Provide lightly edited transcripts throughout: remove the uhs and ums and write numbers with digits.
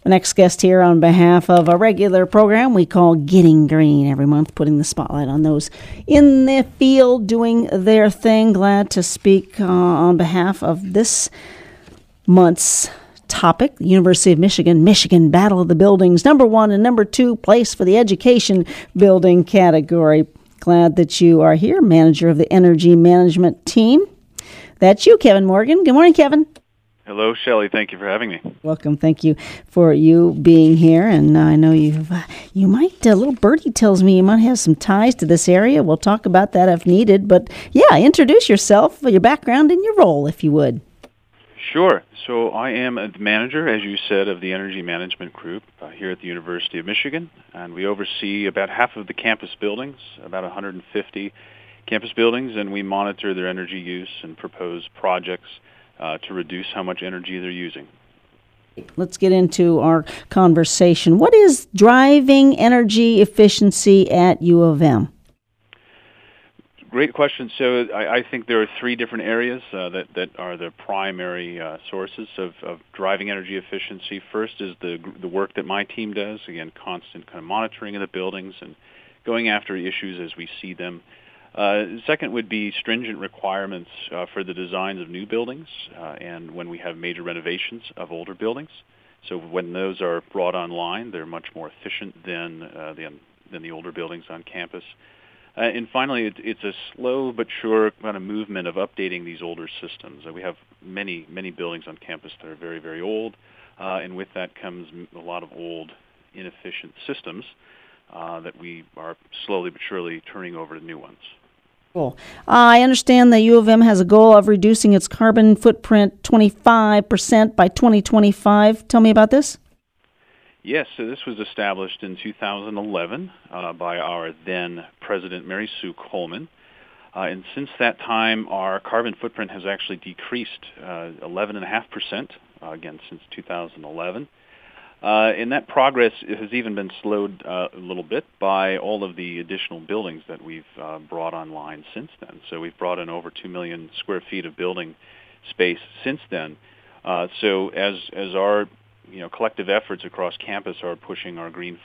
The next guest here on behalf of a regular program we call Getting Green every month, putting the spotlight on those in the field doing their thing. Glad to speak on behalf of this month's topic, the University of Michigan Battle of the Buildings, number 1 and number 2 place for the education building category. Glad that you are here, manager of the energy management team. That's you, Kevin Morgan. Good morning, Kevin. Hello, Shelley. Thank you for having me. Welcome. Thank you for you being here. And I know you might, little birdie tells me you might have some ties to this area. We'll talk about that if needed. But yeah, introduce yourself, your background, and your role, if you would. Sure. So I am the manager, as you said, of the Energy Management Group here at the University of Michigan. And we oversee about half of the campus buildings, about 150 campus buildings, and we monitor their energy use and propose projects to reduce how much energy they're using. Let's get into our conversation. What is driving energy efficiency at U of M? Great question. So I think there are 3 different areas that are the primary sources of driving energy efficiency. First is the work that my team does, again, constant kind of monitoring of the buildings and going after issues as we see them. Second would be stringent requirements for the designs of new buildings and when we have major renovations of older buildings. So when those are brought online, they're much more efficient than the older buildings on campus. And finally, it's a slow but sure kind of movement of updating these older systems. We have many, many buildings on campus that are very, very old, and with that comes a lot of old, inefficient systems that we are slowly but surely turning over to new ones. Cool. I understand that U of M has a goal of reducing its carbon footprint 25% by 2025. Tell me about this. Yes, so this was established in 2011 by our then President Mary Sue Coleman. And since that time, our carbon footprint has actually decreased 11.5%, again, since 2011. And that progress has even been slowed a little bit by all of the additional buildings that we've brought online since then. So we've brought in over 2 million square feet of building space since then. So as our collective efforts across campus are pushing our green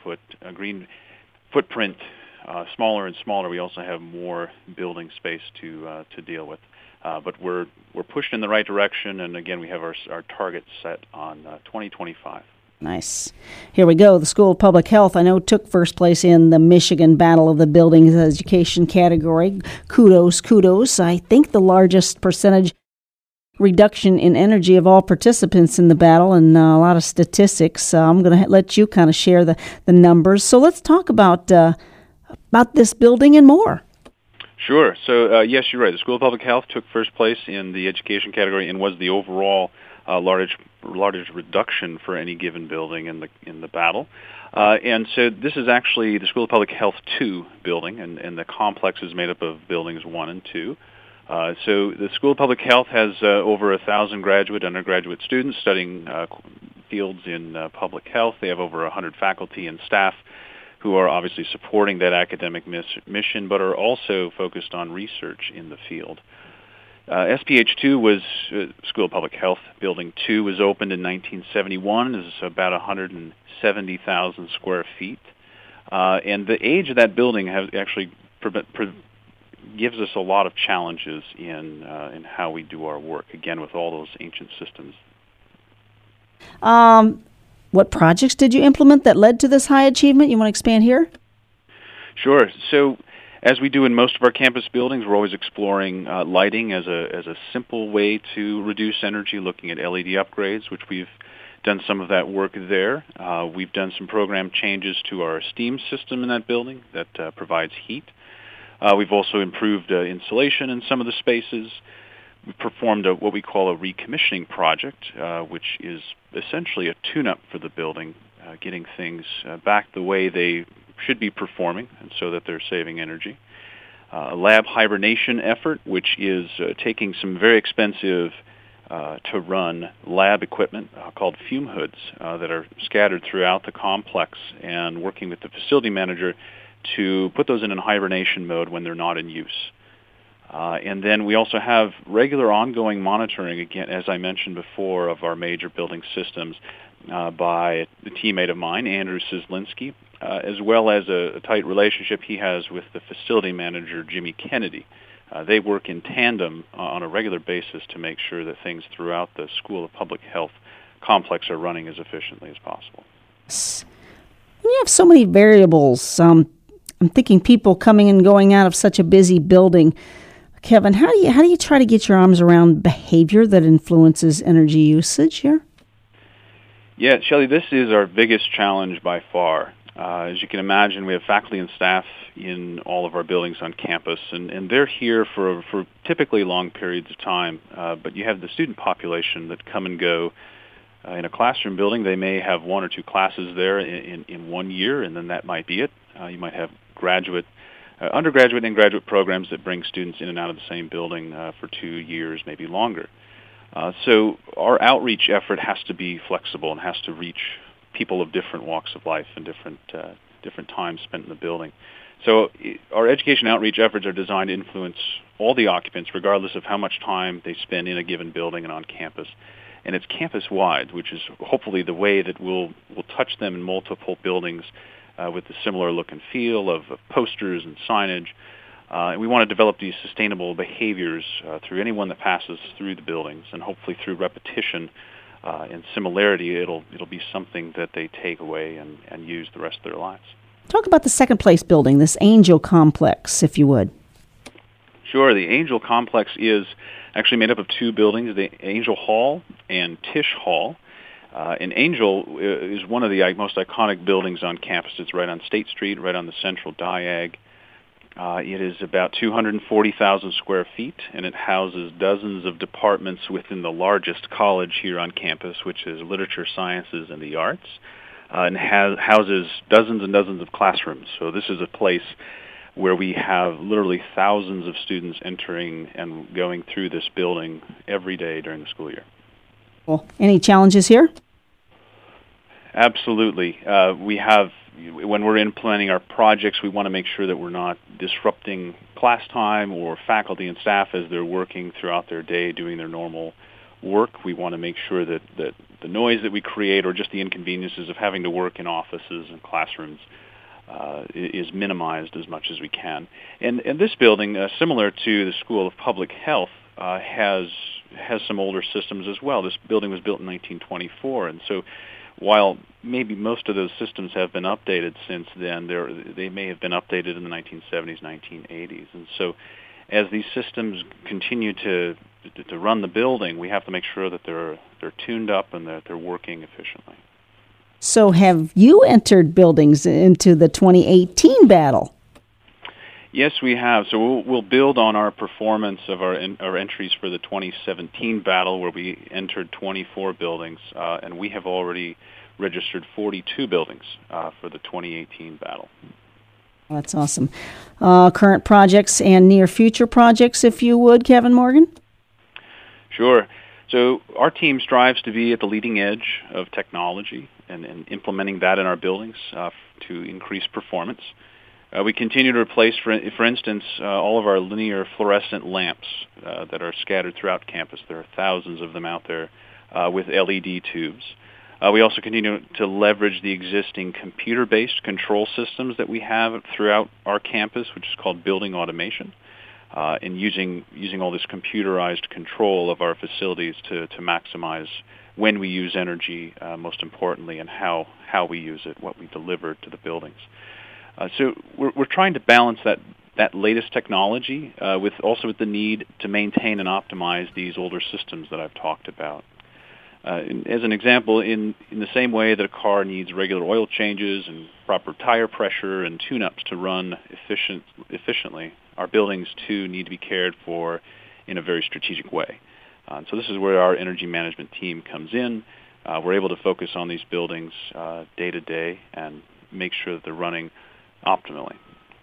footprint smaller and smaller, we also have more building space to deal with. But we're pushed in the right direction, and again, we have our target set on 2025. Nice. Here we go. The School of Public Health, I know, took first place in the Michigan Battle of the Buildings education category. Kudos. I think the largest percentage reduction in energy of all participants in the battle, and a lot of statistics. I'm going to let you kind of share the numbers. So let's talk about this building and more. Sure. So yes, you're right. The School of Public Health took first place in the education category and was the overall largest reduction for any given building in the battle. And so this is actually the School of Public Health 2 building, and the complex is made up of buildings 1 and 2. So the School of Public Health has over 1,000 graduate, undergraduate students studying fields in public health. They have over 100 faculty and staff who are obviously supporting that academic mission, but are also focused on research in the field. SPH2 was School of Public Health Building 2 was opened in 1971. It's about 170,000 square feet. And the age of that building has actually gives us a lot of challenges in how we do our work, again, with all those ancient systems. What projects did you implement that led to this high achievement? You want to expand here? Sure. So as we do in most of our campus buildings, we're always exploring lighting as a simple way to reduce energy, looking at LED upgrades, which we've done some of that work there. We've done some program changes to our steam system in that building that provides heat. We've also improved insulation in some of the spaces. We performed what we call a recommissioning project, which is essentially a tune-up for the building, getting things back the way they should be performing, and so that they're saving energy. A lab hibernation effort, which is taking some very expensive to run lab equipment called fume hoods that are scattered throughout the complex, and working with the facility manager to put those in hibernation mode when they're not in use. And then we also have regular ongoing monitoring, again, as I mentioned before, of our major building systems, by a teammate of mine, Andrew Cislinski, as well as a tight relationship he has with the facility manager, Jimmy Kennedy. They work in tandem on a regular basis to make sure that things throughout the School of Public Health complex are running as efficiently as possible. When you have so many variables, I'm thinking people coming and going out of such a busy building. Kevin, how do you try to get your arms around behavior that influences energy usage here? Yeah, Shelley, this is our biggest challenge by far. As you can imagine, we have faculty and staff in all of our buildings on campus, and they're here for typically long periods of time. But you have the student population that come and go. In a classroom building, they may have one or two classes there in 1 year, and then that might be it. You might have undergraduate and graduate programs that bring students in and out of the same building for 2 years, maybe longer. So our outreach effort has to be flexible and has to reach people of different walks of life and different times spent in the building. So our education outreach efforts are designed to influence all the occupants, regardless of how much time they spend in a given building and on campus. And it's campus-wide, which is hopefully the way that we'll touch them in multiple buildings with a similar look and feel of posters and signage. We want to develop these sustainable behaviors through anyone that passes through the buildings, and hopefully through repetition and similarity, it'll be something that they take away and use the rest of their lives. Talk about the second place building, this Angel Complex, if you would. Sure. The Angel Complex is actually made up of two buildings, the Angel Hall and Tisch Hall. And Angel is one of the most iconic buildings on campus. It's right on State Street, right on the central diag. It is about 240,000 square feet, and it houses dozens of departments within the largest college here on campus, which is Literature, Sciences, and the Arts, and houses dozens and dozens of classrooms. So this is a place where we have literally thousands of students entering and going through this building every day during the school year. Well, any challenges here? Absolutely. When we're implementing our projects, we want to make sure that we're not disrupting class time or faculty and staff as they're working throughout their day doing their normal work. We want to make sure that the noise that we create or just the inconveniences of having to work in offices and classrooms is minimized as much as we can. And this building, similar to the School of Public Health, has some older systems as well. This building was built in 1924, and so while maybe most of those systems have been updated since then, they may have been updated in the 1970s, 1980s. And so as these systems continue to run the building, we have to make sure that they're tuned up and that they're working efficiently. So have you entered buildings into the 2018 battle? Yes, we have. So we'll build on our performance of our entries for the 2017 battle, where we entered 24 buildings, and we have already registered 42 buildings for the 2018 battle. That's awesome. Current projects and near future projects, if you would, Kevin Morgan? Sure. So our team strives to be at the leading edge of technology and implementing that in our buildings to increase performance. We continue to replace, for instance, all of our linear fluorescent lamps that are scattered throughout campus. There are thousands of them out there with LED tubes. We also continue to leverage the existing computer-based control systems that we have throughout our campus, which is called building automation, and using all this computerized control of our facilities to maximize when we use energy, most importantly, and how we use it, what we deliver to the buildings. So we're trying to balance that latest technology with the need to maintain and optimize these older systems that I've talked about. As an example, in the same way that a car needs regular oil changes and proper tire pressure and tune-ups to run efficiently, our buildings too need to be cared for in a very strategic way. So this is where our energy management team comes in. We're able to focus on these buildings day to day and make sure that they're running optimally.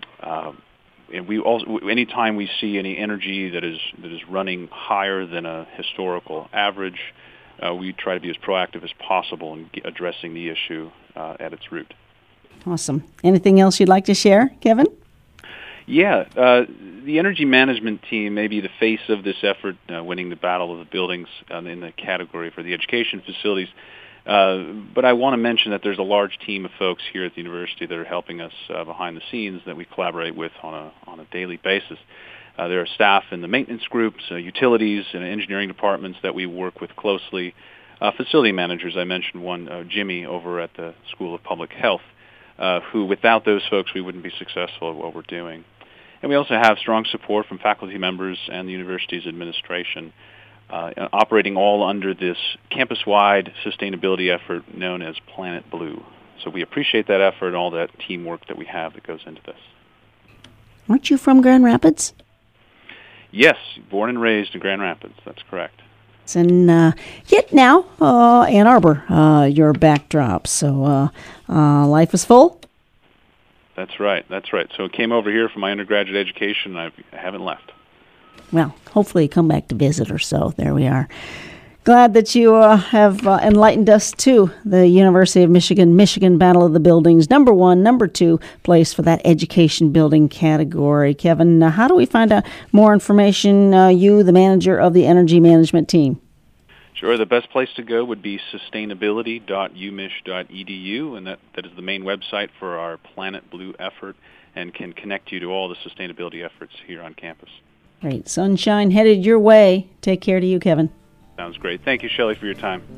And we also, anytime we see any energy that is running higher than a historical average, we try to be as proactive as possible in addressing the issue at its root. Awesome. Anything else you'd like to share, Kevin? Yeah, the energy management team may be the face of this effort, winning the battle of the buildings in the category for the education facilities. But I want to mention that there's a large team of folks here at the university that are helping us behind the scenes that we collaborate with on a daily basis. There are staff in the maintenance groups, utilities, and engineering departments that we work with closely. Facility managers, I mentioned one, Jimmy, over at the School of Public Health, who without those folks we wouldn't be successful at what we're doing. And we also have strong support from faculty members and the university's administration, operating all under this campus-wide sustainability effort known as Planet Blue. So we appreciate that effort and all that teamwork that we have that goes into this. Aren't you from Grand Rapids? Yes, born and raised in Grand Rapids. That's correct. And yet now, Ann Arbor, your backdrop. So life is full? That's right. So I came over here for my undergraduate education, and I haven't left. Well, hopefully you come back to visit or so. There we are. Glad that you have enlightened us to the University of Michigan Battle of the Buildings, number 1, number 2 place for that education building category. Kevin, how do we find out more information, you, the manager of the energy management team? Sure. The best place to go would be sustainability.umich.edu, and that is the main website for our Planet Blue effort and can connect you to all the sustainability efforts here on campus. Great. Sunshine headed your way. Take care to you, Kevin. Sounds great. Thank you, Shelley, for your time.